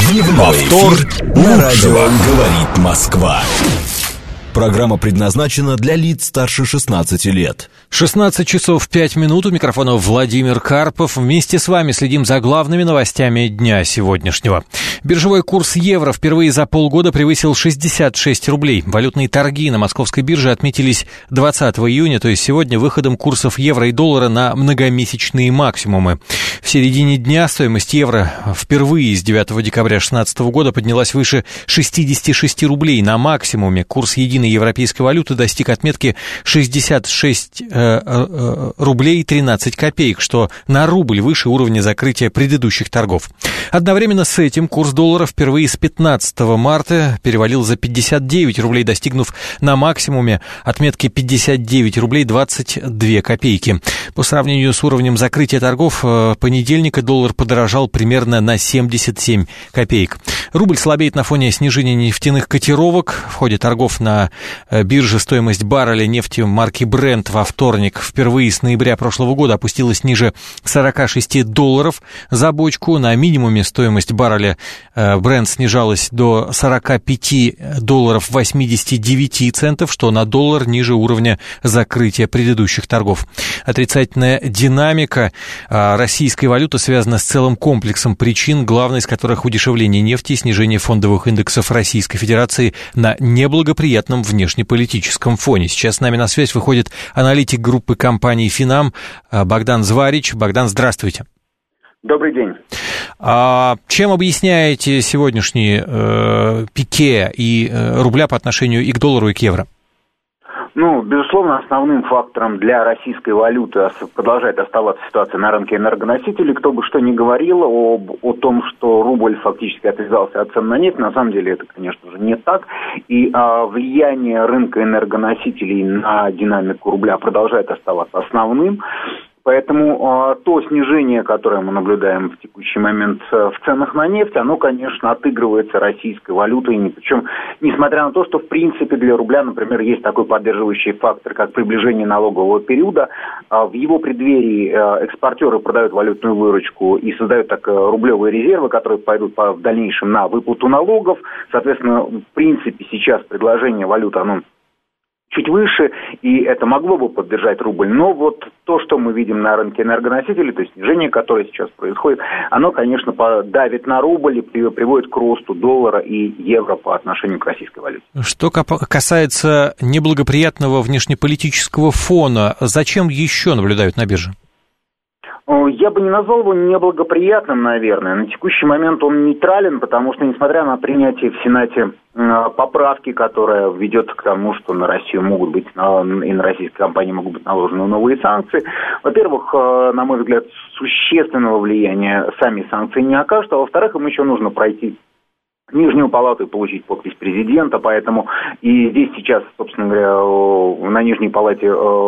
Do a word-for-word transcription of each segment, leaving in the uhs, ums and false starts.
Дневной эфир на радио «Говорит Москва». Программа предназначена для лиц старше шестнадцати лет. шестнадцать часов пять минут. У микрофона Владимир Карпов. Вместе с вами следим за главными новостями дня сегодняшнего. Биржевой курс евро впервые за полгода превысил шестьдесят шесть рублей. Валютные торги на московской бирже отметились двадцатого июня, то есть сегодня, выходом курсов евро и доллара на многомесячные максимумы. В середине дня стоимость евро впервые с девятого декабря две тысячи шестнадцатого года поднялась выше шестидесяти шести рублей. На максимуме курс единой европейской валюты достиг отметки шестьдесят шесть э, э, рублей тринадцать копеек, что на рубль выше уровня закрытия предыдущих торгов. Одновременно с этим курс доллара впервые с пятнадцатого марта перевалил за пятьдесят девять рублей, достигнув на максимуме отметки пятьдесят девять рублей двадцать две копейки. По сравнению с уровнем закрытия торгов понедельника доллар подорожал примерно на семьдесят семь копеек. Рубль слабеет на фоне снижения нефтяных котировок. В ходе торгов на бирже стоимость барреля нефти марки Brent во вторник впервые с ноября прошлого года опустилась ниже сорок шесть долларов за бочку. На минимуме стоимость барреля Brent снижалась до сорок пять долларов восемьдесят девять центов, что на доллар ниже уровня закрытия предыдущих торгов. Отрицательная динамика российской валюты связана с целым комплексом причин, главной из которых удешевление нефти и снижение фондовых индексов Российской Федерации на неблагоприятном внешнеполитическом фоне. Сейчас с нами на связь выходит аналитик группы компаний «Финам» Богдан Зварич. Богдан, здравствуйте. Добрый день. А чем объясняете сегодняшние э, пике и э, рубля по отношению и к доллару, и к евро? Ну, безусловно, основным фактором для российской валюты продолжает оставаться ситуация на рынке энергоносителей. Кто бы что ни говорил об, о том, что рубль фактически отвязался от цен на нефть, на самом деле это, конечно же, не так. И а, влияние рынка энергоносителей на динамику рубля продолжает оставаться основным. Поэтому э, то снижение, которое мы наблюдаем в текущий момент э, в ценах на нефть, оно, конечно, отыгрывается российской валютой. Причем, несмотря на то, что, в принципе, для рубля, например, есть такой поддерживающий фактор, как приближение налогового периода. Э, в его преддверии э, экспортеры продают валютную выручку и создают так э, рублевые резервы, которые пойдут по, в дальнейшем на выплату налогов. Соответственно, в принципе, сейчас предложение валюты, оно чуть выше, и это могло бы поддержать рубль. Но вот то, что мы видим на рынке энергоносителей, то есть снижение, которое сейчас происходит, оно, конечно, давит на рубль и приводит к росту доллара и евро по отношению к российской валюте. Что касается неблагоприятного внешнеполитического фона, зачем еще наблюдают на бирже? Я бы не назвал его неблагоприятным, наверное. На текущий момент он нейтрален, потому что, несмотря на принятие в Сенате поправки, которая ведет к тому, что на Россию могут быть, и на российские компании могут быть наложены новые санкции, во-первых, на мой взгляд, существенного влияния сами санкции не окажут, а во-вторых, им еще нужно пройти Нижнюю палату и получить подпись президента, поэтому и здесь сейчас, собственно говоря, на Нижней палате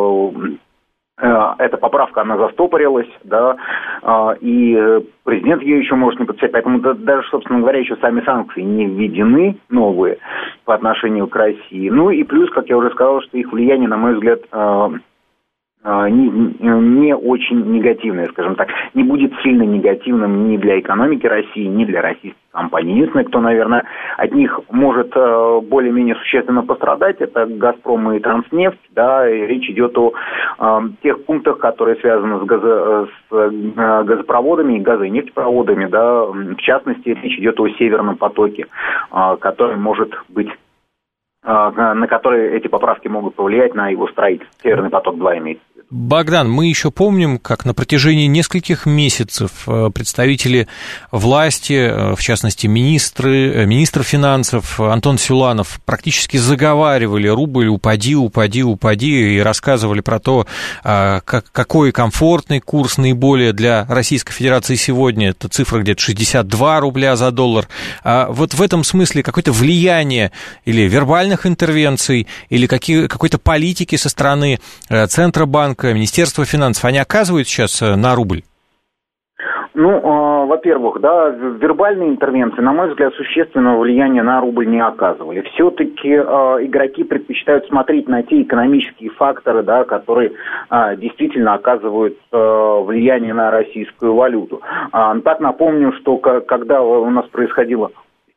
эта поправка, она застопорилась, да, и президент ее еще может не подписать, поэтому даже, собственно говоря, еще сами санкции не введены, новые, по отношению к России. Ну и плюс, как я уже сказал, что их влияние, на мой взгляд, Не, не очень негативное, скажем так, не будет сильно негативным ни для экономики России, ни для российских компаний. Единственное, кто, наверное, от них может более-менее существенно пострадать, это «Газпром» и «Транснефть», да, и речь идет о э, тех пунктах, которые связаны с, газо, с газопроводами и газо- и нефтепроводами, да, в частности, речь идет о «Северном потоке», э, который может быть, на которые эти поправки могут повлиять на его строительство. «Северный поток-два» имеется в виду. Богдан, мы еще помним, как на протяжении нескольких месяцев представители власти, в частности министры, министр финансов Антон Силуанов, практически заговаривали рубль «упади, упади, упади» и рассказывали про то, как, какой комфортный курс наиболее для Российской Федерации сегодня. Это цифра где-то шестьдесят два рубля за доллар. А вот в этом смысле какое-то влияние или вербальных интервенций, или какие, какой-то политики со стороны Центробанка, Министерства финансов, они оказывают сейчас на рубль? Ну, э, во-первых, да, вербальные интервенции, на мой взгляд, существенного влияния на рубль не оказывали. Все-таки э, игроки предпочитают смотреть на те экономические факторы, да, которые э, действительно оказывают э, влияние на российскую валюту. А, так напомню, что к- когда у нас происходило...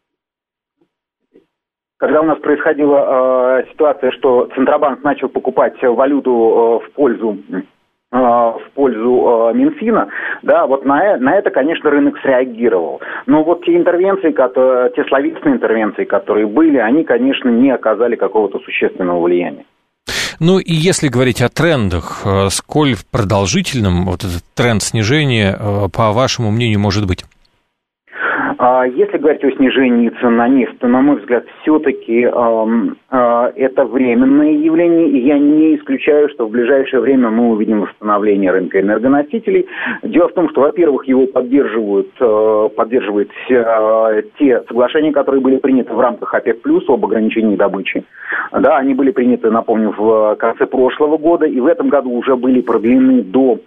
Когда у нас происходила э, ситуация, что Центробанк начал покупать валюту э, в пользу... в пользу э, Минфина, да, вот на, на это, конечно, рынок среагировал. Но вот те интервенции, которые, те словесные интервенции, которые были, они, конечно, не оказали какого-то существенного влияния. Ну и если говорить о трендах, сколь продолжительным вот этот тренд снижения, по вашему мнению, может быть? Если говорить о снижении цен на нефть, то, на мой взгляд, все-таки э, э, это временное явление, и я не исключаю, что в ближайшее время мы увидим восстановление рынка энергоносителей. Дело в том, что, во-первых, его поддерживают, э, поддерживают э, те соглашения, которые были приняты в рамках ОПЕК+, об ограничении добычи. Да, они были приняты, напомню, в конце прошлого года, и в этом году уже были продлены до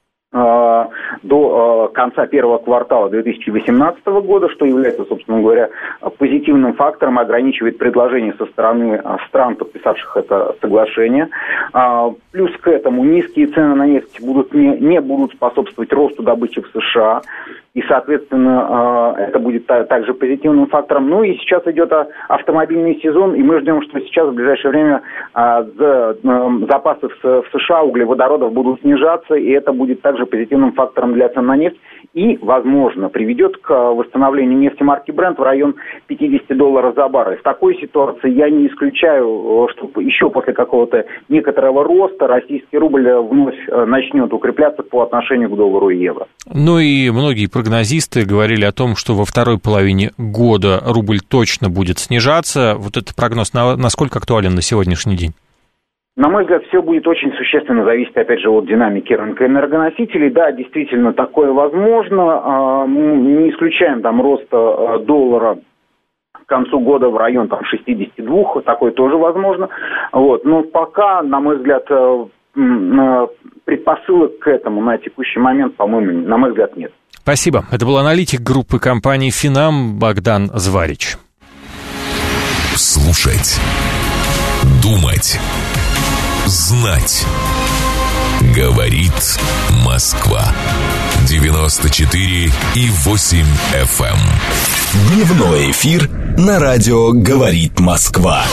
до конца первого квартала две тысячи восемнадцатого года, что является, собственно говоря, позитивным фактором, ограничивает предложение со стороны стран, подписавших это соглашение. Плюс к этому низкие цены на нефть будут не, не будут способствовать росту добычи в США, и, соответственно, это будет также позитивным фактором. Ну и сейчас идет автомобильный сезон, и мы ждем, что сейчас в ближайшее время запасы в США углеводородов будут снижаться, и это будет также позитивным фактором для цен на нефть и, возможно, приведет к восстановлению нефти марки Brent в район пятьдесят долларов за баррель. В такой ситуации я не исключаю, что еще после какого-то некоторого роста российский рубль вновь начнет укрепляться по отношению к доллару и евро. Ну и многие прогнозисты говорили о том, что во второй половине года рубль точно будет снижаться. Вот этот прогноз насколько актуален на сегодняшний день? На мой взгляд, все будет очень существенно зависеть, опять же, от динамики рынка энергоносителей. Да, действительно, такое возможно. Мы не исключаем там роста доллара к концу года в район там, шестьдесят два, такое тоже возможно. Вот. Но пока, на мой взгляд, предпосылок к этому на текущий момент, по-моему, на мой взгляд, нет. Спасибо. Это был аналитик группы компании «Финам» Богдан Зварич. Слушать. Думать. Знать. Говорит Москва. девяносто четыре и восемь эф эм. Дневной эфир на радио «Говорит Москва».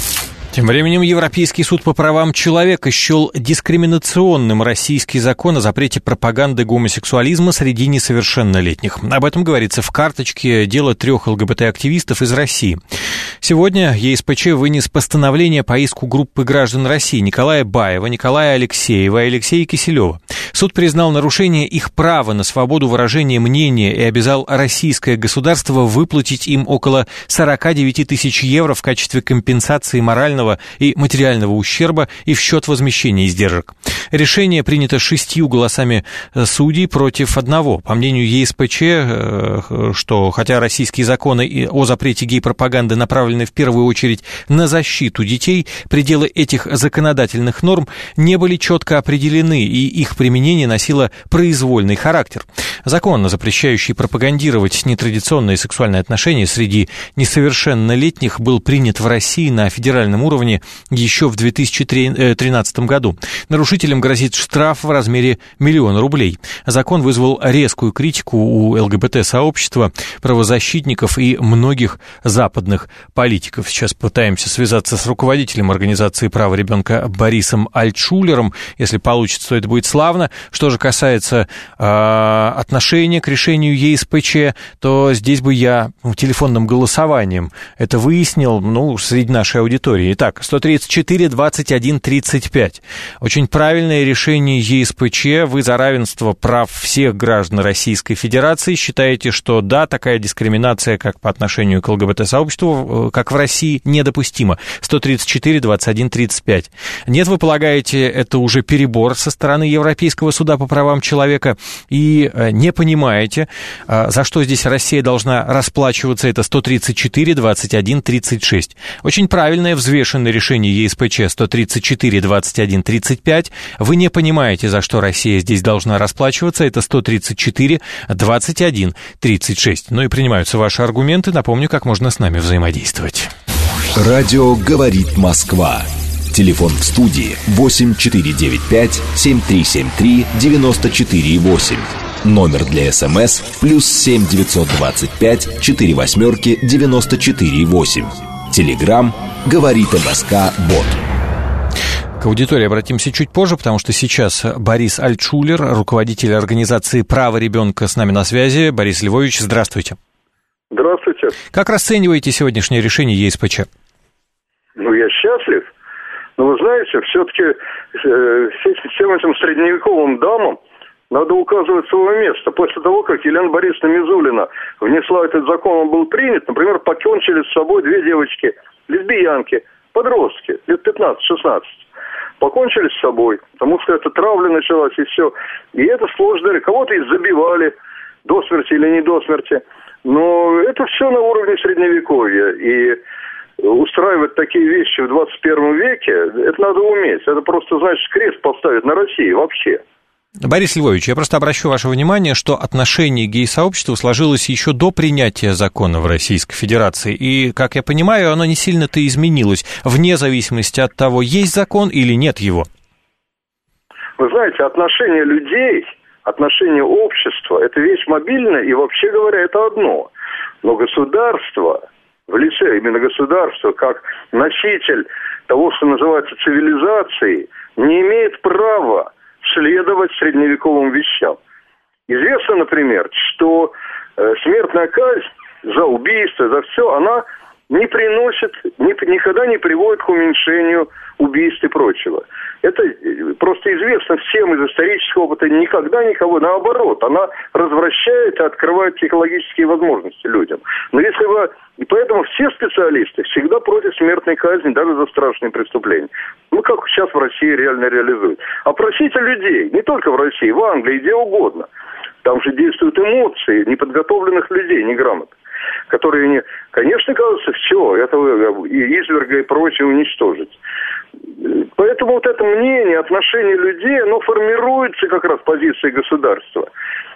Тем временем Европейский суд по правам человека счел дискриминационным российский закон о запрете пропаганды гомосексуализма среди несовершеннолетних. Об этом говорится в карточке дела трех эл гэ бэ тэ-активистов из России. Сегодня е эс пэ че вынес постановление по иску группы граждан России Николая Баева, Николая Алексеева и Алексея Киселева. Суд признал нарушение их права на свободу выражения мнения и обязал российское государство выплатить им около сорок девять тысяч евро в качестве компенсации морального и материального ущерба и в счет возмещения издержек. Решение принято шестью голосами судей против одного. По мнению е эс пэ че, что хотя российские законы о запрете гей-пропаганды направлены в первую очередь на защиту детей, пределы этих законодательных норм не были четко определены, и их применение носило произвольный характер. Закон, запрещающий пропагандировать нетрадиционные сексуальные отношения среди несовершеннолетних, был принят в России на федеральном уровне еще в две тысячи тринадцатом году. Нарушителям грозит штраф в размере миллиона рублей. Закон вызвал резкую критику у эл гэ бэ тэ-сообщества, правозащитников и многих западных политиков. Сейчас пытаемся связаться с руководителем организации права ребенка Борисом Альтшулером. Если получится, то это будет славно. Что же касается э, отношения к решению е эс пэ че, то здесь бы я телефонным голосованием это выяснил, ну, среди нашей аудитории. Итак, сто тридцать четыре двадцать один тридцать пять. Очень правильное решение е эс пэ че. Вы за равенство прав всех граждан Российской Федерации. Считаете, что да, такая дискриминация, как по отношению к эл гэ бэ тэ-сообществу, как в России, недопустима. сто тридцать четыре двадцать один тридцать пять. Нет, вы полагаете, это уже перебор со стороны Европейского Европейского суда по правам человека и не понимаете, за что здесь Россия должна расплачиваться, это сто тридцать четыре двадцать один тридцать шесть. Очень правильное, взвешенное решение ЕСПЧ сто тридцать четыре двадцать один тридцать пять. Вы не понимаете, за что Россия здесь должна расплачиваться, это сто тридцать четыре двадцать один тридцать шесть. Ну и принимаются ваши аргументы. Напомню, как можно с нами взаимодействовать. Радио «Говорит Москва». Телефон в студии восемь четыре девять пять семь три семь три девяносто четыре восемь. Номер для СМС плюс семь девятьсот двадцать пять четыре восьмерки девяносто четыре восемь. Телеграм «Говорит МСК Бот». К аудитории обратимся чуть позже, потому что сейчас Борис Альтшулер, руководитель организации «Право ребенка», с нами на связи. Борис Львович, здравствуйте. Здравствуйте. Как расцениваете сегодняшнее решение ЕСПЧ? Ну, я счастлив. Но вы знаете, все-таки э, всем этим средневековым дамам надо указывать свое место. После того, как Елена Борисовна Мизулина внесла этот закон, он был принят, например, покончили с собой две девочки, лесбиянки, подростки, лет пятнадцать-шестнадцать. Покончили с собой, потому что эта травля началась и все. И это сложно. Кого-то и забивали до смерти или не до смерти. Но это все на уровне средневековья. И устраивать такие вещи в двадцать первом веке, это надо уметь. Это просто, значит, крест поставить на России вообще. Борис Львович, я просто обращу ваше внимание, что отношение к гей-сообществу сложилось еще до принятия закона в Российской Федерации. И, как я понимаю, оно не сильно-то изменилось, вне зависимости от того, есть закон или нет его. Вы знаете, отношение людей, отношение общества, это вещь мобильная, и, вообще говоря, это одно. Но государство, в лице именно государства, как носитель того, что называется цивилизацией, не имеет права следовать средневековым вещам. Известно, например, что э, смертная казнь за убийство, за все, она не приносит, не, никогда не приводит к уменьшению убийств и прочего. Это просто известно всем из исторического опыта. Никогда никого, наоборот, она развращает и открывает психологические возможности людям. Но если вы... И поэтому все специалисты всегда против смертной казни, даже за страшные преступления. Ну, как сейчас в России реально реализуют. Опросите людей, не только в России, в Англии, где угодно. Там же действуют эмоции неподготовленных людей, неграмотных, которые, не, конечно, кажется, все, этого и изверга и прочее уничтожить. Поэтому вот это мнение, отношение людей, оно формируется как раз позицией государства.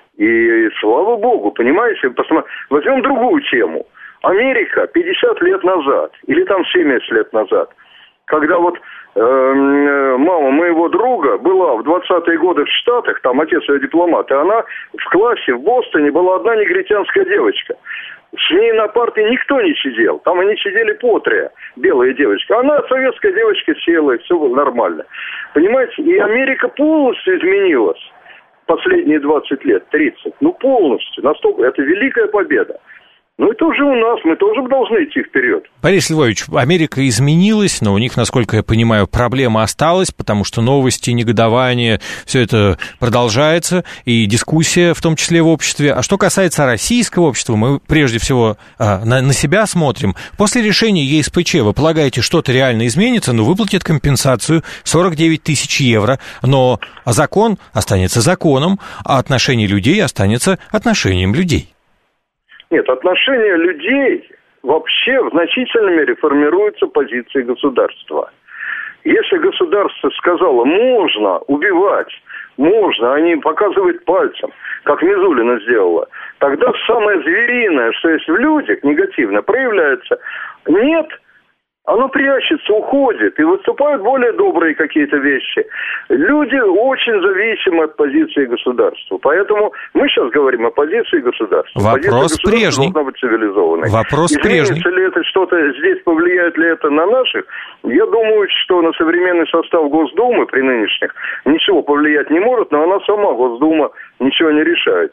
И слава богу, понимаете, возьмем другую тему. Америка пятьдесят лет назад, или там семьдесят лет назад, когда вот э, мама моего друга была в двадцатые годы в Штатах, там отец ее дипломат, и она в классе в Бостоне была одна негритянская девочка. С ней на парте никто не сидел. Там они сидели по трое, белые девочки. Она, советская девочка, села, и все было нормально. Понимаете, и Америка полностью изменилась последние двадцать лет, тридцать. Ну, полностью. Настолько. Это великая победа. Ну, это уже у нас, мы тоже должны идти вперед. Борис Львович, Америка изменилась, но у них, насколько я понимаю, проблема осталась, потому что новости, негодование, все это продолжается, и дискуссия, в том числе в обществе. А что касается российского общества, мы прежде всего а, на, на себя смотрим. После решения ЕСПЧ вы полагаете, что-то реально изменится, ну, выплатят компенсацию сорок девять тысяч евро, но закон останется законом, а отношение людей останется отношением людей. Нет, отношения людей вообще в значительной мере формируются позицией государства. Если государство сказало, можно убивать, можно, они показывают пальцем, как Мизулина сделала, тогда самое звериное, что есть в людях, негативно, проявляется. Нет, оно прячется, уходит, и выступают более добрые какие-то вещи. Люди очень зависимы от позиции государства. Поэтому мы сейчас говорим о позиции государства. Вопрос Позиция прежний. должна быть цивилизованной. Вопрос Изменится прежний. ли это что-то здесь, повлияет ли это на наших? Я думаю, что на современный состав Госдумы при нынешних ничего повлиять не может, но она сама, Госдума, ничего не решает.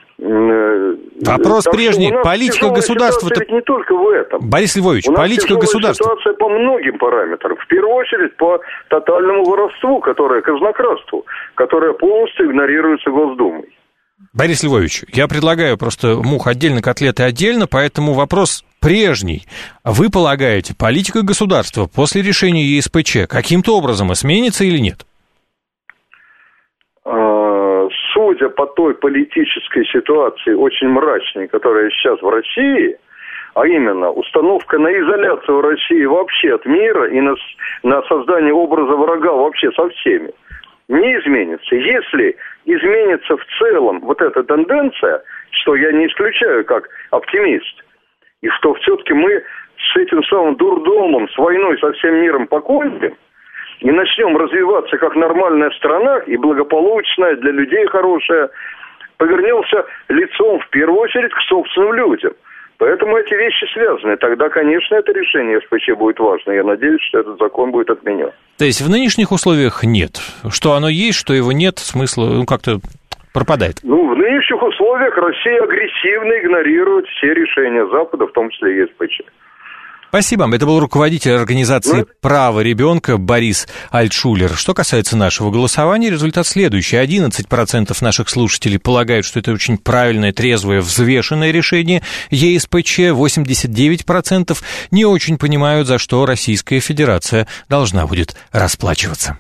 Вопрос так прежний. Политика государства... Ведь не только в этом. Борис Львович, у нас политика государства... ситуация по многим параметрам. В первую очередь по тотальному воровству, которое казнократству, которое полностью игнорируется Госдумой. Борис Львович, я предлагаю просто мух отдельно, котлеты отдельно, поэтому вопрос прежний. Вы полагаете, политика государства после решения ЕСПЧ каким-то образом изменится или нет? судя по той политической ситуации, очень мрачной, которая сейчас в России, а именно установка на изоляцию России вообще от мира и на, на создание образа врага вообще со всеми, не изменится. Если изменится в целом вот эта тенденция, что я не исключаю как оптимист, и что все-таки мы с этим самым дурдомом, с войной со всем миром покончим, и начнем развиваться как нормальная страна, и благополучная, для людей хорошая, повернемся лицом в первую очередь к собственным людям. Поэтому эти вещи связаны. Тогда, конечно, это решение СПЧ будет важно. Я надеюсь, что этот закон будет отменен. То есть в нынешних условиях нет? Что оно есть, что его нет, смысла ну, как-то пропадает? Ну, в нынешних условиях Россия агрессивно игнорирует все решения Запада, в том числе и СПЧ. Спасибо. Это был руководитель организации «Право ребенка» Борис Альтшулер. Что касается нашего голосования, результат следующий. одиннадцать процентов наших слушателей полагают, что это очень правильное, трезвое, взвешенное решение ЕСПЧ. восемьдесят девять процентов не очень понимают, за что Российская Федерация должна будет расплачиваться.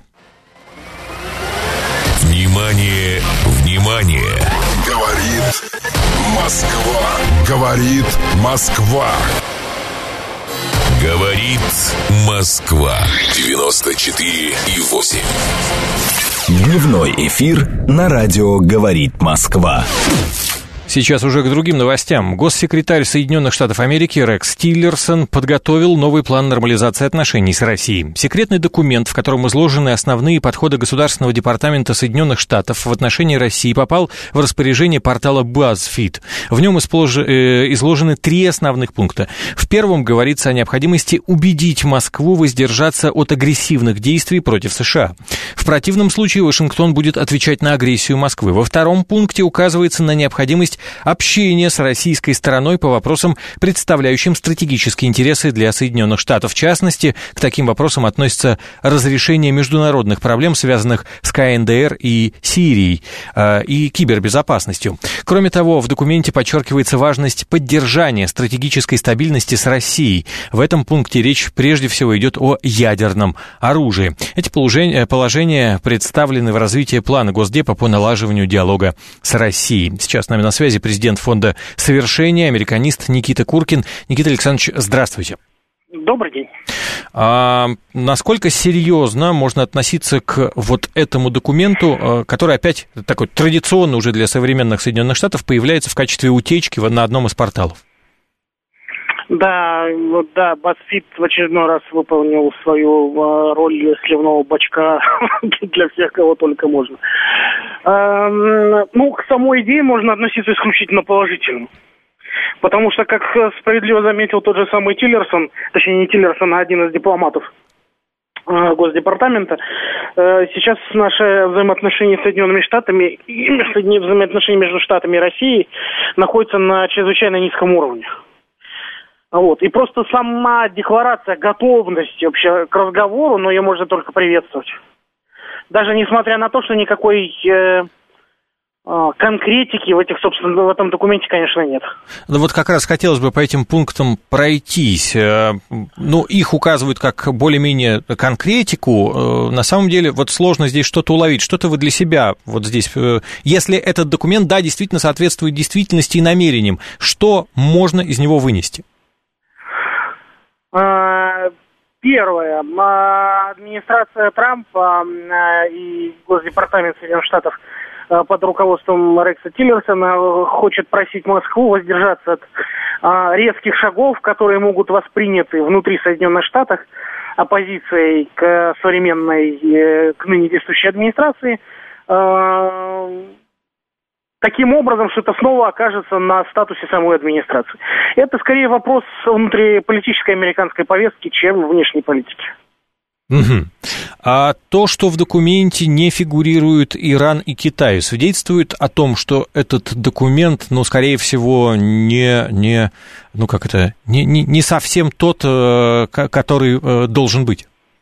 Внимание, внимание! Говорит Москва. Говорит Москва. Говорит Москва. девяносто четыре и восемь. Дневной эфир на радио «Говорит Москва». Сейчас уже к другим новостям. Госсекретарь Соединенных Штатов Америки Рекс Тиллерсон подготовил новый план нормализации отношений с Россией. Секретный документ, в котором изложены основные подходы Государственного департамента Соединенных Штатов в отношении России, попал в распоряжение портала BuzzFeed. В нем изложены три основных пункта. В первом говорится о необходимости убедить Москву воздержаться от агрессивных действий против США. В противном случае Вашингтон будет отвечать на агрессию Москвы. Во втором пункте указывается на необходимость общения с российской стороной по вопросам, представляющим стратегические интересы для Соединенных Штатов. В частности, к таким вопросам относится разрешение международных проблем, связанных с ка эн дэ эр и Сирией, э, и кибербезопасностью. Кроме того, в документе подчеркивается важность поддержания стратегической стабильности с Россией. В этом пункте речь прежде всего идет о ядерном оружии. Эти положения, положения представлены в развитии плана Госдепа по налаживанию диалога с Россией. Сейчас с нами на связи президент фонда «Совершение», американист Никита Куркин. Никита Александрович, здравствуйте. Добрый день. А насколько серьезно можно относиться к вот этому документу, который опять такой традиционно уже для современных Соединенных Штатов появляется в качестве утечки на одном из порталов? Да, вот да, BuzzFeed в очередной раз выполнил свою э, роль сливного бачка для всех, кого только можно. Э, ну, к самой идее можно относиться исключительно положительно. Потому что, как справедливо заметил тот же самый Тиллерсон, точнее не Тиллерсон, а один из дипломатов э, Госдепартамента, э, сейчас наши взаимоотношения с Соединенными Штатами и взаимоотношения между Штатами и Россией находятся на чрезвычайно низком уровне. Вот. И просто сама декларация готовности вообще к разговору, но ее можно только приветствовать. Даже несмотря на то, что никакой э, э, конкретики в этих, собственно, в этом документе, конечно, нет. Ну вот как раз хотелось бы по этим пунктам пройтись. Ну, их указывают как более-менее конкретику. На самом деле, вот сложно здесь что-то уловить. Что-то вы для себя вот здесь... Если этот документ, да, действительно соответствует действительности и намерениям, что можно из него вынести? Первое. Администрация Трампа и Госдепартамент Соединенных Штатов под руководством Рекса Тиллерсона хочет просить Москву воздержаться от резких шагов, которые могут восприняты внутри Соединенных Штатов оппозицией к современной, к ныне действующей администрации, таким образом, что это снова окажется на статусе самой администрации. Это скорее вопрос внутриполитической американской повестки, чем внешней политики. Угу. А то, что в документе не фигурируют Иран и Китай, свидетельствует о том, что этот документ, ну, скорее всего, не, не, ну, как это, не, не, не совсем тот, который должен быть.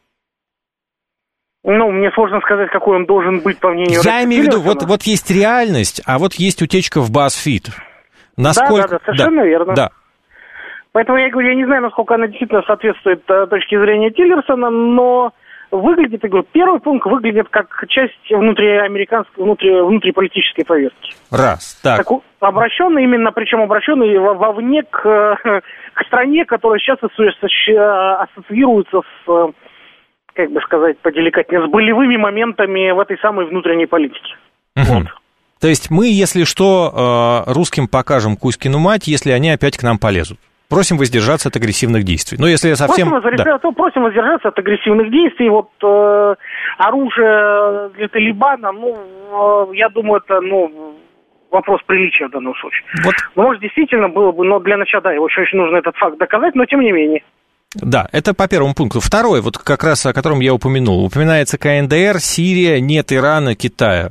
Ну, мне сложно сказать, какой он должен быть, по мнению Рекса Я имею в виду, вот, вот есть реальность, а вот есть утечка в BuzzFeed. Насколько... Да, да, да, совершенно да, верно. Да. Поэтому я говорю, я не знаю, насколько она действительно соответствует точке зрения Тиллерсона, но выглядит, я говорю, первый пункт выглядит как часть внутриамериканской, внутри, внутриполитической повестки. Раз, так. так обращенный именно, причем обращенный вовне к, к стране, которая сейчас ассоциируется с, как бы сказать, поделикатнее, с болевыми моментами в этой самой внутренней политике. Угу. Вот. То есть мы, если что, русским покажем Кузькину мать, если они опять к нам полезут. Просим воздержаться от агрессивных действий. Но если совсем... Просим, воздержаться, да. просим воздержаться от агрессивных действий. Вот э, оружие для Талибана, ну, э, я думаю, это, ну, вопрос приличия в данном случае. Вот. Ну, может, действительно было бы, но для начала, да, его еще очень нужно этот факт доказать, но тем не менее. Да, это по первому пункту. Второй, вот как раз о котором я упомянул. Упоминается ка эн дэ эр, Сирия, нет Ирана, Китая.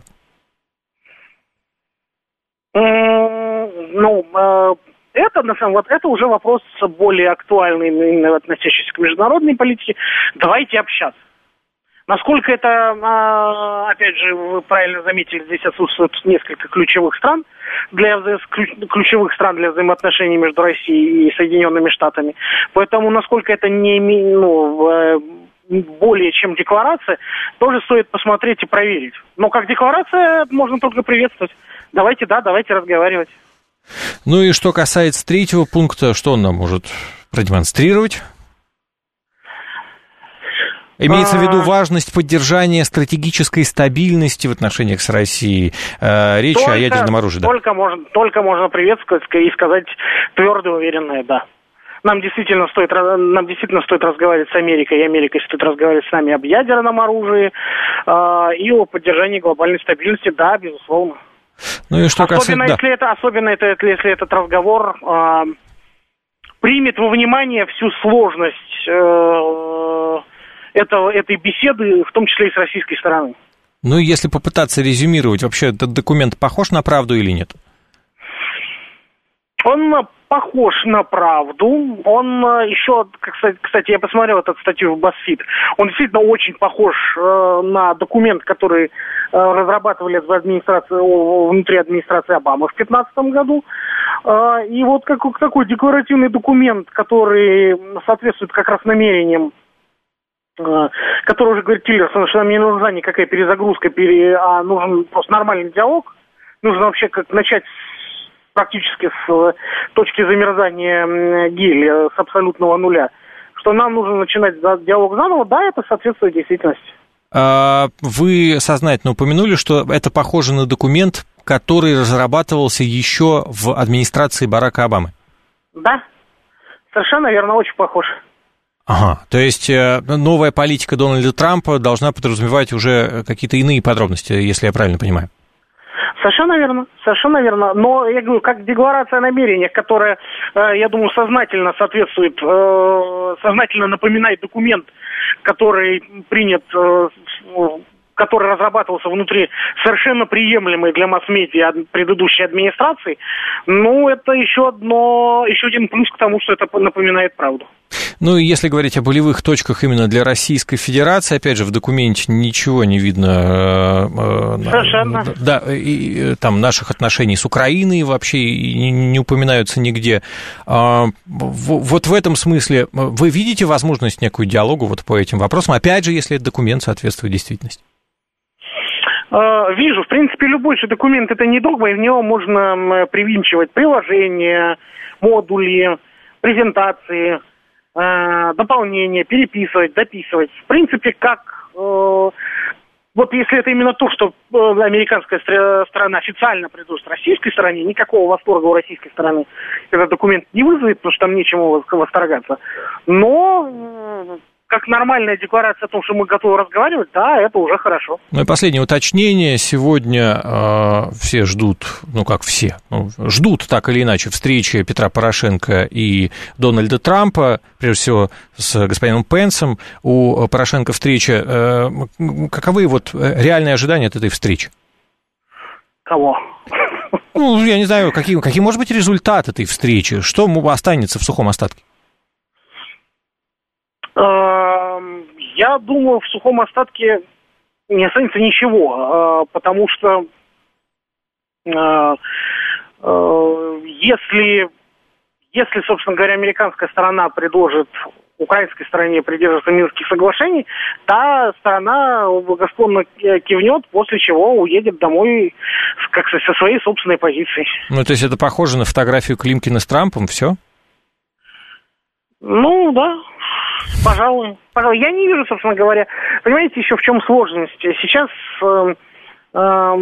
Mm, ну, э, это, на самом деле, это уже вопрос более актуальный, именно относящийся к международной политике. Давайте общаться. Насколько это, опять же, вы правильно заметили, здесь отсутствует несколько ключевых стран для ключевых стран для взаимоотношений между Россией и Соединенными Штатами. Поэтому, насколько это не ну, более чем декларация, тоже стоит посмотреть и проверить. Но как декларация можно только приветствовать. Давайте, да, давайте разговаривать. Ну и что касается третьего пункта, что он нам может продемонстрировать? Имеется в виду важность поддержания стратегической стабильности в отношениях с Россией. Речь только, о ядерном оружии, да. Только можно, только можно приветствовать и сказать твердо и уверенное «да». Нам действительно стоит, нам действительно стоит разговаривать с Америкой, и Америкой стоит разговаривать с нами об ядерном оружии и о поддержании глобальной стабильности, да, безусловно. Ну и что особенно, касается... если да. это, особенно это, если этот разговор э, примет во внимание всю сложность э, этого, этой беседы, в том числе и с российской стороны. Ну, если попытаться резюмировать, вообще этот документ похож на правду или нет? Он похож на правду. Он еще, кстати, я посмотрел эту статью в BuzzFeed, он действительно очень похож на документ, который разрабатывали в администрации, внутри администрации Обамы в две тысячи пятнадцатом году. И вот как, такой декларативный документ, который соответствует как раз намерениям, который уже говорит Тиллерсон, что нам не нужна никакая перезагрузка, пере... а нужен просто нормальный диалог. Нужно вообще как начать практически с точки замерзания геля, с абсолютного нуля. Что нам нужно начинать диалог заново, да, это соответствует действительности. Вы сознательно упомянули, что это похоже на документ, который разрабатывался еще в администрации Барака Обамы. Да, совершенно верно, очень похож. Ага, то есть новая политика Дональда Трампа должна подразумевать уже какие-то иные подробности, если я правильно понимаю. Совершенно верно, совершенно верно. Но, я говорю, как декларация о намерениях, которая, я думаю, сознательно соответствует, сознательно напоминает документ, который принят, который разрабатывался внутри совершенно приемлемой для масс-медиа предыдущей администрации, ну, это еще одно, еще один плюс к тому, что это напоминает правду. Ну, и если говорить о болевых точках именно для Российской Федерации, опять же, в документе ничего не видно. Совершенно. Да, и там наших отношений с Украиной вообще не, не упоминаются нигде. Вот в этом смысле вы видите возможность некую диалогу вот по этим вопросам, опять же, если этот документ соответствует действительности? Вижу. В принципе, любой же документ – это не догма, и в него можно привинчивать приложения, модули, презентации, дополнения, переписывать, дописывать. В принципе, как... Вот если это именно то, что американская сторона официально предложит российской стороне, никакого восторга у российской стороны этот документ не вызовет, потому что там нечему восторгаться. Но... как нормальная декларация о том, что мы готовы разговаривать, да, это уже хорошо. Ну и последнее уточнение. Сегодня э, все ждут, ну как все, ну, ждут так или иначе встречи Петра Порошенко и Дональда Трампа, прежде всего с господином Пенсом. У Порошенко встреча. Э, каковы вот реальные ожидания от этой встречи? Кого? Ну, я не знаю, какие, какие может быть результат этой встречи? Что останется в сухом остатке? Я думаю, в сухом остатке не останется ничего, потому что если, если, собственно говоря, американская сторона предложит украинской стороне придерживаться Минских соглашений, та сторона благосклонно кивнет, после чего уедет домой как со своей собственной позицией. Ну, то есть это похоже на фотографию Климкина с Трампом, все? Ну, да, пожалуй. Пожалуй, я не вижу, собственно говоря. Понимаете, еще в чем сложность? Сейчас э, э,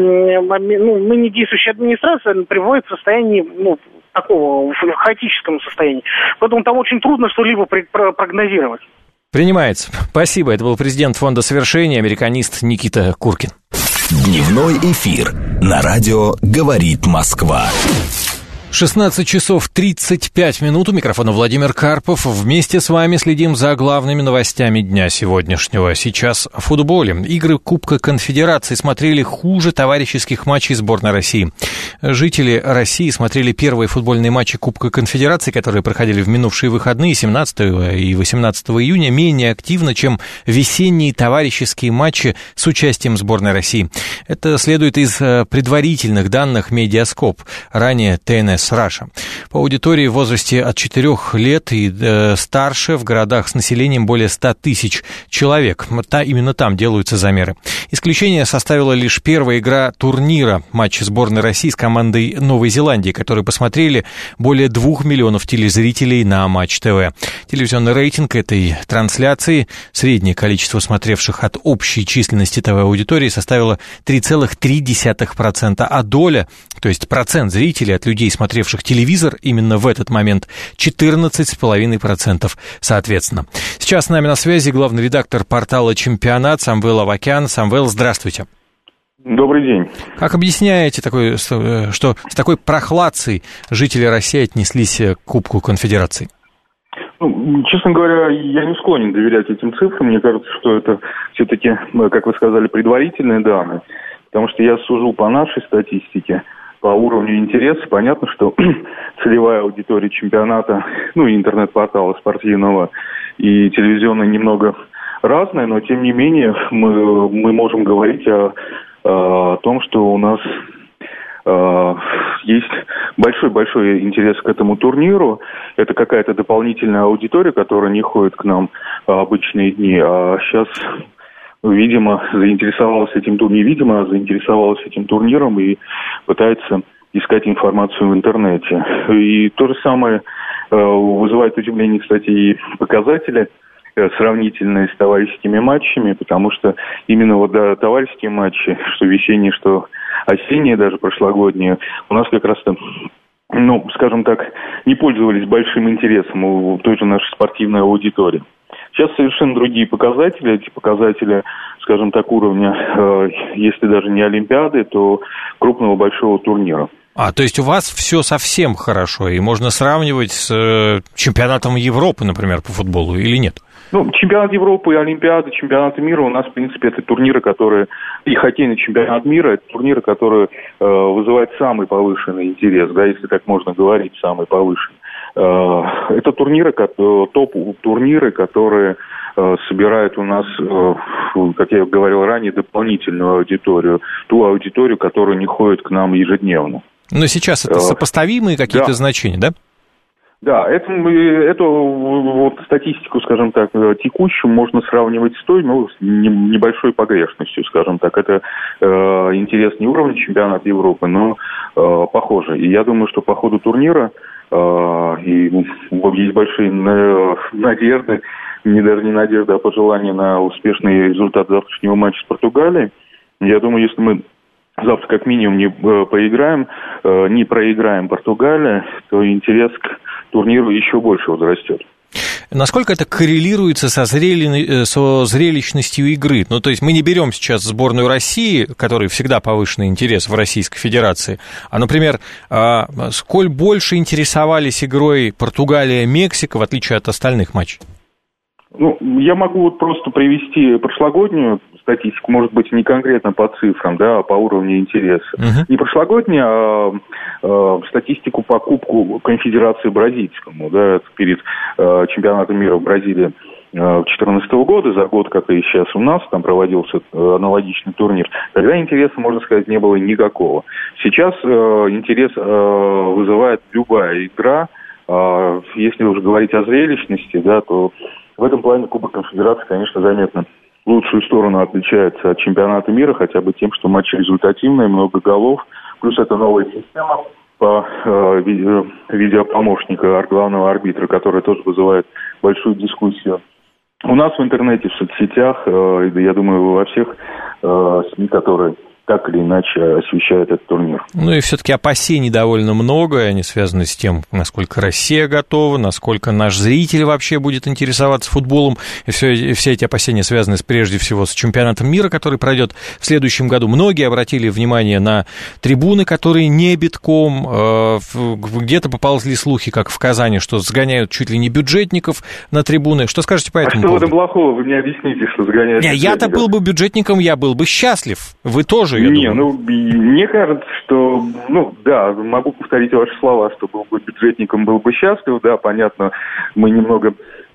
ну, ныне действующая администрация приводит в состояние, ну, такого, в хаотическом состоянии. Поэтому там очень трудно что-либо прогнозировать. Принимается. Спасибо. Это был президент Фонда совершения, американист Никита Куркин. Дневной эфир на радио «Говорит Москва». шестнадцать часов тридцать пять минут. У микрофона Владимир Карпов. Вместе с вами следим за главными новостями дня сегодняшнего. Сейчас о футболе. Игры Кубка Конфедерации смотрели хуже товарищеских матчей сборной России. Жители России смотрели первые футбольные матчи Кубка Конфедерации, которые проходили в минувшие выходные семнадцатого и восемнадцатого июня, менее активно, чем весенние товарищеские матчи с участием сборной России. Это следует из предварительных данных Медиаскоп, ранее ТНС Раша. По аудитории в возрасте от четырёх лет и э, старше в городах с населением более ста тысяч человек. Та, именно там делаются замеры. Исключение составила лишь первая игра турнира, матч сборной России с командой Новой Зеландии, которые посмотрели более двух миллионов телезрителей на Матч ТВ. Телевизионный рейтинг этой трансляции, среднее количество смотревших от общей численности ТВ-аудитории, составило три целых три десятых процента, а доля, то есть процент зрителей от людей, смотревших телевизор именно в этот момент, четырнадцать целых пять десятых процента соответственно. Сейчас с нами на связи главный редактор портала «Чемпионат» Самвел Авакян. Самвел, здравствуйте. Добрый день. Как объясняете, такой, что с такой прохладцей жители России отнеслись к Кубку Конфедерации? Ну, честно говоря, я не склонен доверять этим цифрам. Мне кажется, что это все-таки, как вы сказали, предварительные данные. Потому что я сужу по нашей статистике, по уровню интереса. Понятно, что целевая аудитория чемпионата, ну и интернет-портала спортивного и телевизионного немного разная, но тем не менее мы, мы можем говорить о, о том, что у нас э, есть большой-большой интерес к этому турниру. Это какая-то дополнительная аудитория, которая не ходит к нам в обычные дни, а сейчас, видимо, заинтересовалась этим турниром, невидимо заинтересовалась этим турниром и пытается искать информацию в интернете. И то же самое э, вызывает удивление, кстати, и показатели э, сравнительные с товарищескими матчами, потому что именно вот да, товарищеские матчи, что весенние, что осенние, даже прошлогодние, у нас как раз-то, ну, скажем так, не пользовались большим интересом у той же нашей спортивной аудитории. Сейчас совершенно другие показатели. Эти показатели, скажем так, уровня, э, если даже не Олимпиады, то крупного большого турнира. А, то есть у вас все совсем хорошо, и можно сравнивать с э, чемпионатом Европы, например, по футболу, или нет? Ну, чемпионат Европы, Олимпиады, чемпионаты мира у нас, в принципе, это турниры, которые... И хоккейный чемпионат мира, это турниры, которые э, вызывают самый повышенный интерес, да, если так можно говорить, самый повышенный. Это турниры, топ-турниры, которые собирают у нас, как я говорил ранее, дополнительную аудиторию, ту аудиторию, которая не ходит к нам ежедневно. Но сейчас это сопоставимые какие-то да. значения, да? Да, это, эту вот статистику, скажем так, текущую можно сравнивать с той, ну, с небольшой погрешностью, скажем так. Это э, интерес не уровня чемпионата Европы, но э, похоже. И я думаю, что по ходу турнира э, и, ну, есть большие надежды, не даже не надежды, а пожелания на успешный результат завтрашнего матча с Португалией. Я думаю, если мы завтра как минимум не поиграем, э, не проиграем Португалии, то интерес к турниру еще больше возрастет. Насколько это коррелируется со, зрели... со зрелищностью игры? Ну, то есть мы не берем сейчас сборную России, которой всегда повышенный интерес в Российской Федерации, а, например, сколь больше интересовались игрой Португалия-Мексика, в отличие от остальных матчей? Ну, я могу вот просто привести прошлогоднюю статистику, может быть, не конкретно по цифрам, да, а по уровню интереса. Uh-huh. Не прошлогоднюю, а, а статистику по Кубку Конфедерации Бразильскому, да, перед а, чемпионатом мира в Бразилии две тысячи четырнадцатого года, за год, как и сейчас у нас, там проводился аналогичный турнир. Тогда интереса, можно сказать, не было никакого. Сейчас а, интерес а, вызывает любая игра, Если уже говорить о зрелищности, да, то в этом плане Кубок Конфедерации, конечно, заметно в лучшую сторону отличается от чемпионата мира, хотя бы тем, что матчи результативные, много голов, плюс это новая система по э, видео, видеопомощника главного арбитра, которая тоже вызывает большую дискуссию. У нас в интернете, в соцсетях, э, я думаю, во всех э, СМИ, которые так или иначе освещает этот турнир. Ну и все-таки опасений довольно много, они связаны с тем, насколько Россия готова, насколько наш зритель вообще будет интересоваться футболом. И все, и все эти опасения связаны прежде всего с чемпионатом мира, который пройдет в следующем году. Многие обратили внимание на трибуны, которые не битком. Где-то поползли слухи, как в Казани, что сгоняют чуть ли не бюджетников на трибуны. Что скажете по этому поводу? А поводу? что в этом плохого? Вы мне объясните, что сгоняют Не, я-то был бы бюджетником, я был бы счастлив. Вы тоже. Не, ну, мне кажется, что, ну, да, могу повторить ваши слова, что был бы бюджетником, был бы счастлив, да, понятно, мы немного,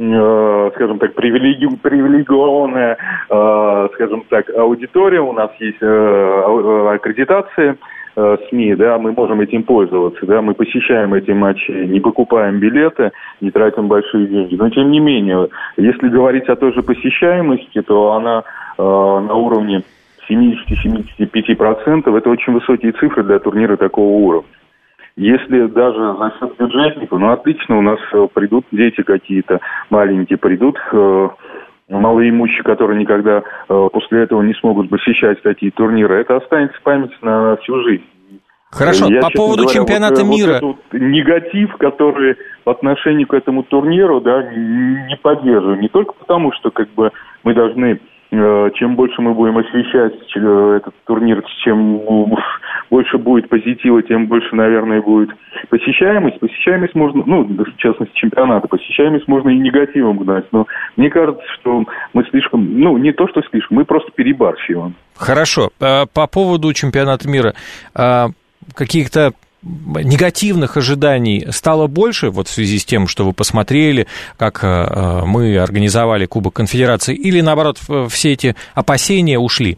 э, скажем так, привилеги, привилегированная, э, скажем так, аудитория, у нас есть э, аккредитация э, СМИ, да, мы можем этим пользоваться, да, мы посещаем эти матчи, не покупаем билеты, не тратим большие деньги, но тем не менее, если говорить о той же посещаемости, то она э, на уровне семьдесят-семьдесят пять процентов, это очень высокие цифры для турнира такого уровня. Если даже за счет бюджетников, ну отлично, у нас придут дети какие-то маленькие, придут э, малоимущие, которые никогда э, после этого не смогут посещать такие турниры. Это останется в памяти на всю жизнь. Хорошо, Я, по поводу говоря, чемпионата вот, мира... Вот этот негатив, который по отношению к этому турниру, да, не поддерживаю. Не только потому, что как бы мы должны... Чем больше мы будем освещать этот турнир, чем больше будет позитива, тем больше, наверное, будет посещаемость. Посещаемость можно, ну, в частности, чемпионата, посещаемость можно и негативом гнать. Но мне кажется, что мы слишком, ну, не то, что слишком, мы просто перебарщиваем. Хорошо. По поводу чемпионата мира, каких-то негативных ожиданий стало больше вот в связи с тем, что вы посмотрели, как э, мы организовали Кубок Конфедерации, или, наоборот, все эти опасения ушли?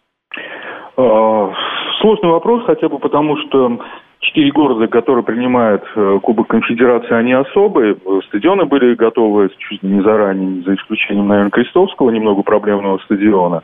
Сложный вопрос, хотя бы потому, что четыре города, которые принимают Кубок Конфедерации, они особые. Стадионы были готовы чуть не заранее, за исключением, наверное, Крестовского, немного проблемного стадиона.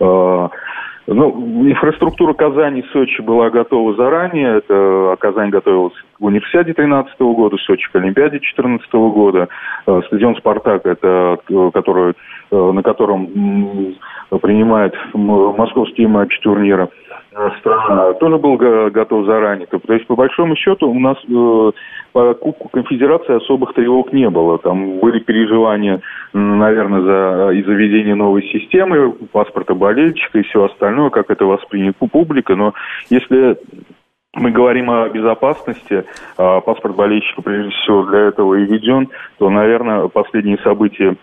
Ну, инфраструктура Казани и Сочи была готова заранее. Это Казань готовилась к Универсиаде две тысячи тринадцатого года, Сочи к Олимпиаде две тысячи четырнадцатого года. Стадион «Спартак», это который, на котором принимает московские матчи турнира страна, тоже был готов заранее. То есть, по большому счету, у нас э, по Кубку Конфедерации особых тревог не было. Там были переживания, наверное, за, из-за введения новой системы, паспорта болельщика и все остальное, как это воспринят публика. Но если мы говорим о безопасности, а паспорт болельщика, прежде всего, для этого и введен, то, наверное, последние события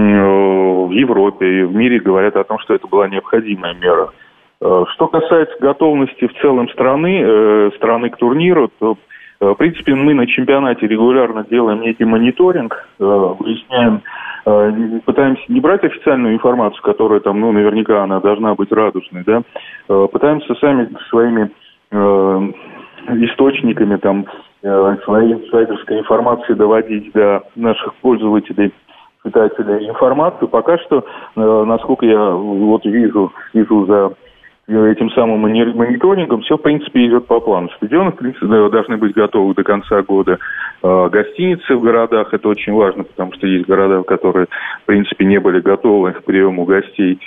в Европе и в мире говорят о том, что это была необходимая мера. Что касается готовности в целом страны, э, страны к турниру, то, э, в принципе, мы на чемпионате регулярно делаем некий мониторинг, э, выясняем, э, пытаемся не брать официальную информацию, которая там, ну, наверняка она должна быть радужной, да, э, пытаемся сами своими э, источниками, там, э, своей инсайдерской информации доводить до наших пользователей, читателей информацию. Пока что, э, насколько я вот вижу, вижу за этим самым мониторингом, все, в принципе, идет по плану. Стадионы, в принципе, должны быть готовы до конца года. Гостиницы в городах, это очень важно, потому что есть города, которые, в принципе, не были готовы к приему гостей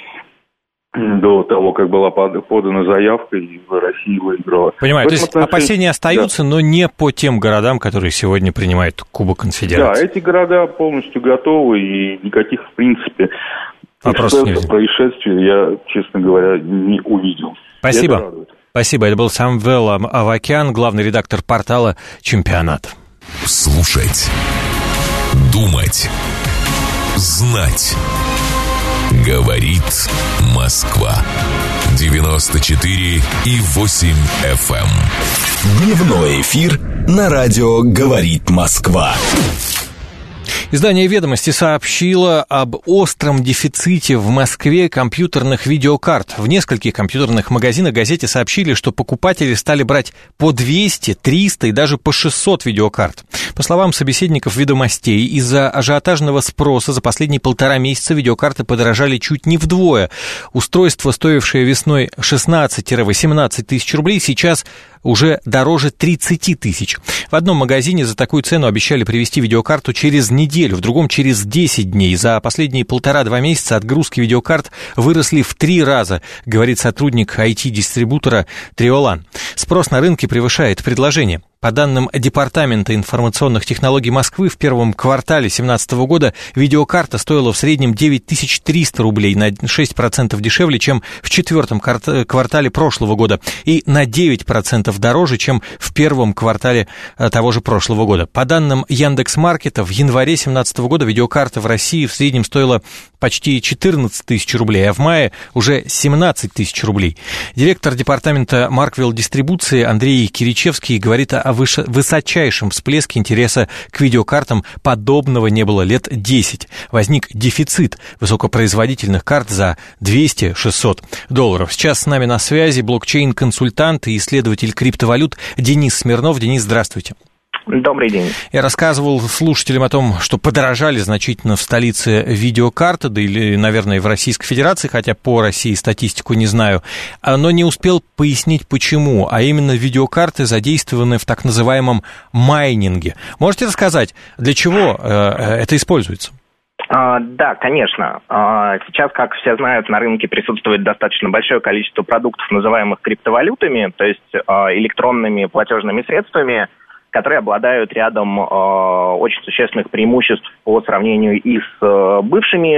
до того, как была подана заявка, и Россия выиграла. Понимаю, то есть отношении... опасения остаются, да, но не по тем городам, которые сегодня принимают Кубок Конфедерации. Да, эти города полностью готовы, и никаких, в принципе, происшествий я, честно говоря, не увидел. Спасибо. Спасибо. Это был Самвел Авакян, главный редактор портала «Чемпионат». Слушать, думать, знать. Говорит Москва. девяносто четыре и восемь эф эм. Дневной эфир на радио «Говорит Москва». Издание «Ведомости» сообщило об остром дефиците в Москве компьютерных видеокарт. В нескольких компьютерных магазинах газете сообщили, что покупатели стали брать по двести, триста и даже по шестьсот видеокарт. По словам собеседников «Ведомостей», из-за ажиотажного спроса за последние полтора месяца видеокарты подорожали чуть не вдвое. Устройство, стоившее весной шестнадцать-восемнадцать тысяч рублей, сейчас уже дороже тридцать тысяч. В одном магазине за такую цену обещали привезти видеокарту через неделю, в другом через десять дней. За последние полтора-два месяца отгрузки видеокарт выросли в три раза, говорит сотрудник ай ти-дистрибутора Триолан. Спрос на рынке превышает предложение. По данным Департамента информационных технологий Москвы, в первом квартале две тысячи семнадцатого года видеокарта стоила в среднем девять тысяч триста рублей, на шесть процентов дешевле, чем в четвертом квартале прошлого года, и на девять процентов дороже, чем в первом квартале того же прошлого года. По данным Яндекс.Маркета, в январе две тысячи семнадцатого года видеокарта в России в среднем стоила почти четырнадцать тысяч рублей, а в мае уже семнадцать тысяч рублей. Директор департамента Марквелл дистрибуции Андрей Киричевский говорит о высочайшем всплеске интереса к видеокартам. Подобного не было лет десять. Возник дефицит высокопроизводительных карт за двести-шестьсот долларов. Сейчас с нами на связи блокчейн-консультант и исследователь криптовалют Денис Смирнов. Денис, здравствуйте. Добрый день. Я рассказывал слушателям о том, что подорожали значительно в столице видеокарты, да или, наверное, и в Российской Федерации, хотя по России статистику не знаю, но не успел пояснить, почему, а именно видеокарты задействованы в так называемом майнинге. Можете рассказать, для чего это используется? А, да, конечно. А, сейчас, как все знают, на рынке присутствует достаточно большое количество продуктов, называемых криптовалютами, то есть а, электронными платежными средствами, которые обладают рядом э, очень существенных преимуществ по сравнению и с э, бывшими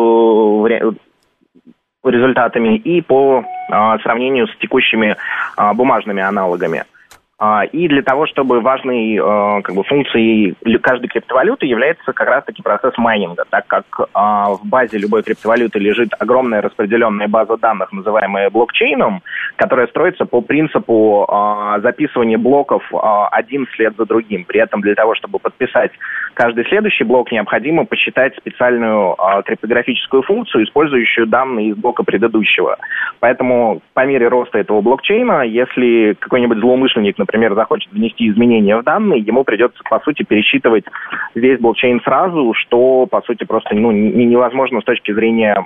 э, результатами, и по э, сравнению с текущими э, бумажными аналогами. Uh, и для того, чтобы важной uh, как бы, функцией каждой криптовалюты является как раз-таки процесс майнинга, так как uh, в базе любой криптовалюты лежит огромная распределенная база данных, называемая блокчейном, которая строится по принципу uh, записывания блоков uh, один вслед за другим. При этом для того, чтобы подписать каждый следующий блок, необходимо посчитать специальную uh, криптографическую функцию, использующую данные из блока предыдущего. Поэтому по мере роста этого блокчейна, если какой-нибудь злоумышленник, например, например, захочет внести изменения в данные, ему придется, по сути, пересчитывать весь блокчейн сразу, что, по сути, просто ну, невозможно с точки зрения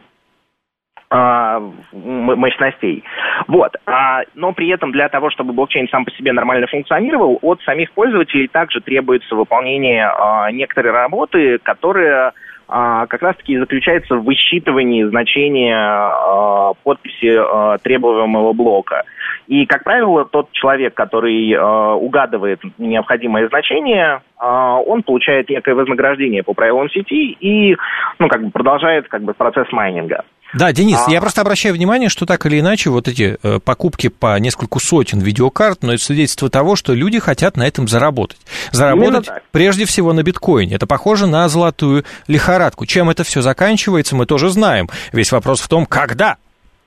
а, мощностей. Вот. А, но при этом для того, чтобы блокчейн сам по себе нормально функционировал, от самих пользователей также требуется выполнение а, некоторой работы, которая а, как раз-таки и заключается в высчитывании значения а, подписи а, требуемого блока. И, как правило, тот человек, который э, угадывает необходимое значение, э, он получает некое вознаграждение по правилам сети и ну, как бы продолжает как бы, процесс майнинга. Да, Денис, а... я просто обращаю внимание, что так или иначе вот эти э, покупки по нескольку сотен видеокарт, но это свидетельство того, что люди хотят на этом заработать. Заработать прежде всего на биткоине. Это похоже на золотую лихорадку. Чем это все заканчивается, мы тоже знаем. Весь вопрос в том, когда.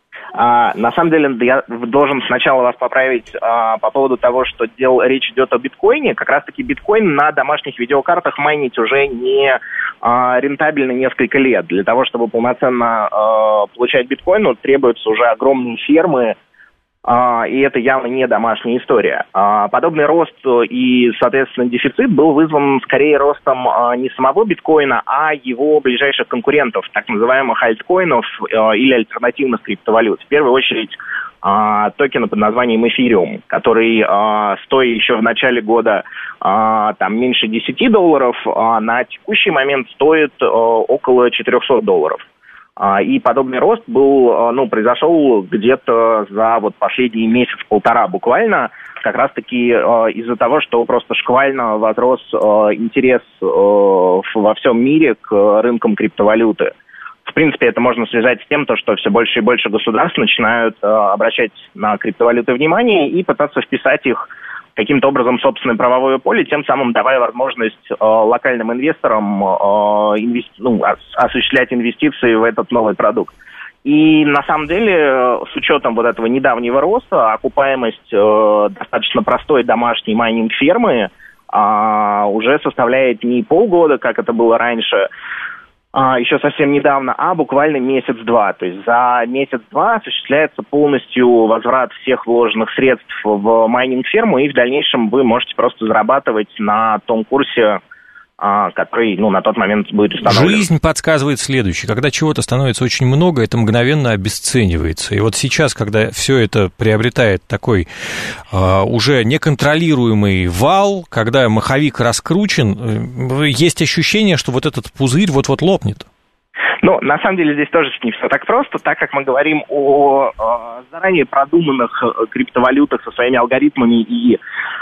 А, на самом деле, я должен сначала вас поправить а, по поводу того, что дел, речь идет о биткоине. Как раз-таки биткоин на домашних видеокартах майнить уже не а, рентабельно несколько лет. Для того, чтобы полноценно а, получать биткоин, ну, требуются уже огромные фермы, а, и это явно не домашняя история. А, подобный рост и, соответственно, дефицит был вызван скорее ростом а, не самого биткоина, а его ближайших конкурентов, так называемых альткоинов а, или альтернативных криптовалют. В первую очередь а, токена под названием Ethereum, который, а, стоя еще в начале года а, там, меньше десять долларов, а на текущий момент стоит а, около четыреста долларов. И подобный рост был, ну, произошел где-то за вот последний месяц-полтора буквально, как раз-таки э, из-за того, что просто шквально возрос э, интерес э, во всем мире к рынкам криптовалюты. В принципе, это можно связать с тем, то, что все больше и больше государств начинают э, обращать на криптовалюты внимание и пытаться вписать их каким-то образом в собственное правовое поле, тем самым давая возможность э, локальным инвесторам э, инвести... ну, осуществлять инвестиции в этот новый продукт. И на самом деле, с учетом вот этого недавнего роста, окупаемость э, достаточно простой домашней майнинг-фермы а, уже составляет не полгода, как это было раньше, а, еще совсем недавно, а буквально месяц-два. То есть за месяц-два осуществляется полностью возврат всех вложенных средств в майнинг-ферму, и в дальнейшем вы можете просто зарабатывать на том курсе, который, ну, на тот момент будет установлен. Жизнь подсказывает следующее. Когда чего-то становится очень много, это мгновенно обесценивается. И вот сейчас, когда все это приобретает такой э, уже неконтролируемый вал, когда маховик раскручен, есть ощущение, что вот этот пузырь вот-вот лопнет. Ну, на самом деле здесь тоже не все так просто, так как мы говорим о, о заранее продуманных криптовалютах со своими алгоритмами и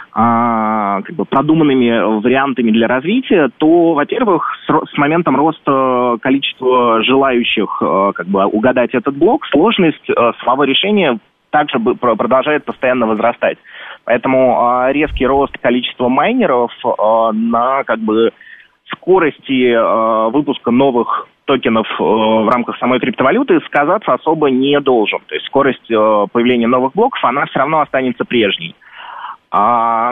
а, как бы продуманными вариантами для развития, то, во-первых, с, с моментом роста количества желающих а, как бы угадать этот блок, сложность а, самого решения также продолжает постоянно возрастать. Поэтому а, резкий рост количества майнеров а, на как бы скорости а, выпуска новых токенов э, в рамках самой криптовалюты сказаться особо не должен. То есть скорость э, появления новых блоков, она все равно останется прежней. А,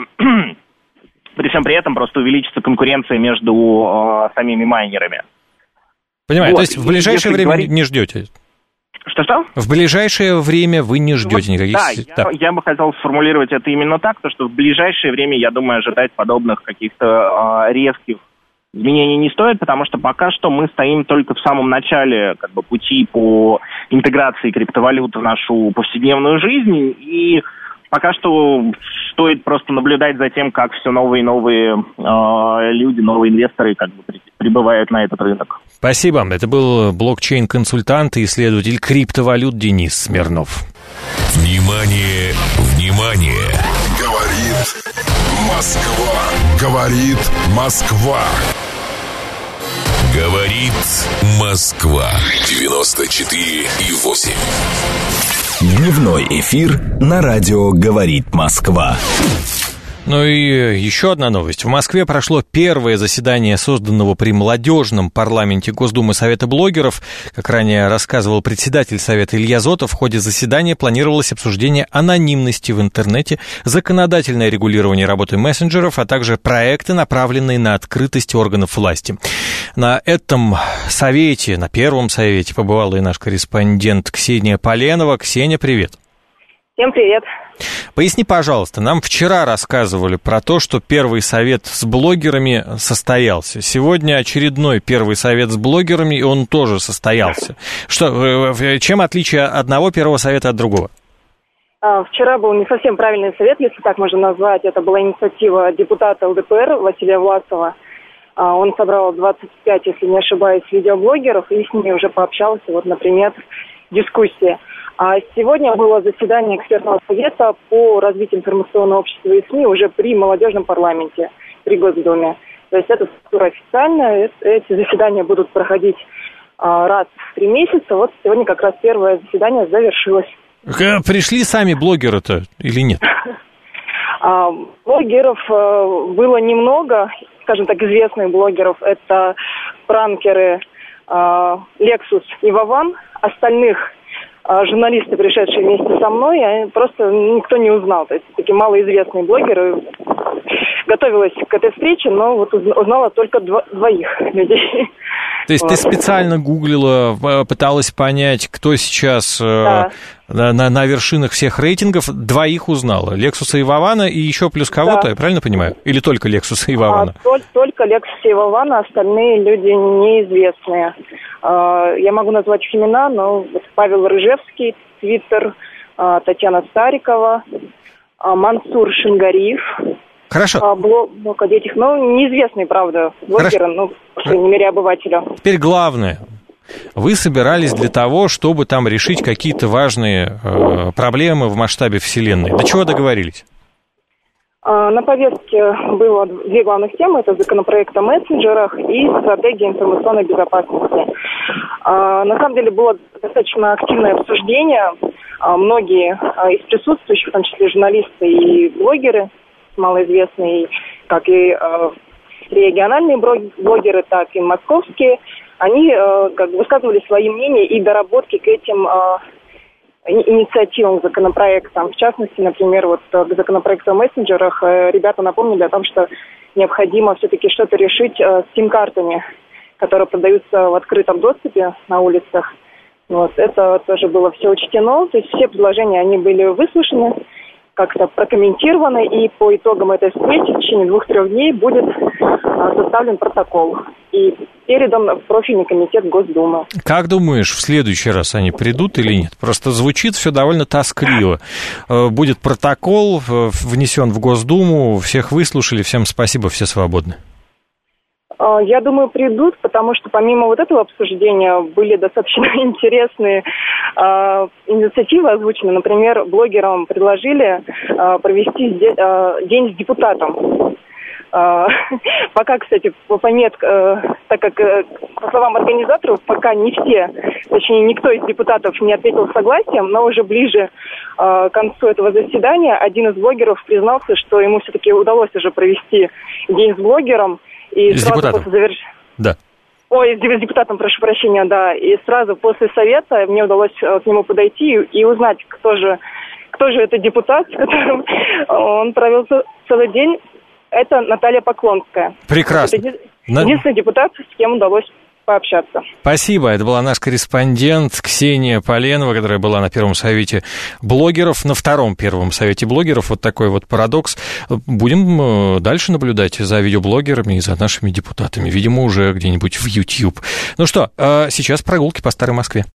при всем при этом просто увеличится конкуренция между э, самими майнерами. Понимаю, вот. То есть в ближайшее Если время говорить... не ждете? Что-что? В ближайшее время вы не ждете вот, никаких... Да, я, я бы хотел сформулировать это именно так, то что в ближайшее время, я думаю, ожидать подобных каких-то э, резких изменений не стоит, потому что пока что мы стоим только в самом начале как бы, пути по интеграции криптовалют в нашу повседневную жизнь, и пока что стоит просто наблюдать за тем, как все новые и новые э, люди, новые инвесторы как бы, прибывают на этот рынок. Спасибо. Это был блокчейн-консультант и исследователь криптовалют Денис Смирнов. Внимание, внимание! Говорит Москва. Говорит Москва. Говорит Москва. девяносто четыре и восемь. Дневной эфир на радио «Говорит Москва». Ну и еще одна новость. В Москве прошло первое заседание созданного при молодежном парламенте Госдумы Совета блогеров. Как ранее рассказывал председатель Совета Илья Зотов, в ходе заседания планировалось обсуждение анонимности в интернете, законодательное регулирование работы мессенджеров, а также проекты, направленные на открытость органов власти. На этом совете, на первом совете, побывала и наш корреспондент Ксения Поленова. Ксения, привет. Всем привет. Поясни, пожалуйста, нам вчера рассказывали про то, что первый совет с блогерами состоялся. Сегодня очередной первый совет с блогерами, и он тоже состоялся. Что, чем отличие одного первого совета от другого? Вчера был не совсем правильный совет, если так можно назвать. Это была инициатива депутата эл дэ пэ эр Василия Власова. Он собрал двадцать пять, если не ошибаюсь, видеоблогеров, и с ними уже пообщался, вот, например, дискуссии. А сегодня было заседание экспертного совета по развитию информационного общества и СМИ уже при молодежном парламенте, при Госдуме. То есть это структура официальная, эти заседания будут проходить а, раз в три месяца. Вот сегодня как раз первое заседание завершилось. Пришли сами блогеры-то или нет? А, блогеров а, было немного, скажем так, известных блогеров. Это пранкеры а, Lexus и Вован. Остальных журналисты, пришедшие вместе со мной, просто никто не узнал. То есть такие малоизвестные блогеры. Готовилась к этой встрече, но вот узнала только дво- двоих людей. То есть вот. Ты специально гуглила, пыталась понять, кто сейчас да. на, на, на вершинах всех рейтингов, двоих узнала. Лексуса и Вована, и еще плюс кого-то, да. Я правильно понимаю? Или только Лексуса и Вована? А, только, только Лексуса и Вована, остальные люди неизвестные. А, я могу назвать их имена, но Павел Рыжевский, Твиттер, а, Татьяна Старикова, а, Мансур Шингариев. Хорошо. А, блог, блог о детях, ну, неизвестные, правда, блогеры, ну, по крайней мере, обывателю. Теперь главное. Вы собирались для того, чтобы там решить какие-то важные э, проблемы в масштабе Вселенной. До чего договорились? А, на повестке было две главных темы. Это законопроект о мессенджерах и стратегия информационной безопасности. А, на самом деле было достаточно активное обсуждение. А, многие а, из присутствующих, в том числе журналисты и блогеры, малоизвестные, как и э, региональные блогеры, так и московские, они э, как бы высказывали свои мнения и доработки к этим э, инициативам, законопроектам. В частности, например, вот к законопроекту о мессенджерах э, ребята напомнили о том, что необходимо все-таки что-то решить э, с сим-картами, которые продаются в открытом доступе на улицах. Вот, это тоже было все учтено, то есть все предложения, они были выслушаны, как-то прокомментированы, и по итогам этой встречи в течение двух-трех дней будет а, составлен протокол и передан в профильный комитет Госдумы. Как думаешь, в следующий раз они придут или нет? Просто звучит все довольно тоскливо. Будет протокол, внесен в Госдуму, всех выслушали, всем спасибо, все свободны. Я думаю, придут, потому что помимо вот этого обсуждения были достаточно интересные э, инициативы озвучены. Например, блогерам предложили э, провести э, день с депутатом. Э, пока, кстати, по помет, э, так как, э, по словам организаторов, пока не все, точнее, никто из депутатов не ответил согласием, но уже ближе э, к концу этого заседания один из блогеров признался, что ему все-таки удалось уже провести день с блогером. И с сразу депутатом. после заверш... Да. Ой, с депутатом, прошу прощения, да. И сразу после совета мне удалось к нему подойти и узнать, кто же, кто же это депутат, с которым он провел целый день. Это Наталья Поклонская. Прекрасно. Это единственный депутат, с кем удалось пообщаться. Спасибо. Это была наш корреспондент Ксения Поленова, которая была на первом совете блогеров, на втором первом совете блогеров. Вот такой вот парадокс. Будем дальше наблюдать за видеоблогерами и за нашими депутатами. Видимо, уже где-нибудь в YouTube. Ну что, сейчас прогулки по Старой Москве.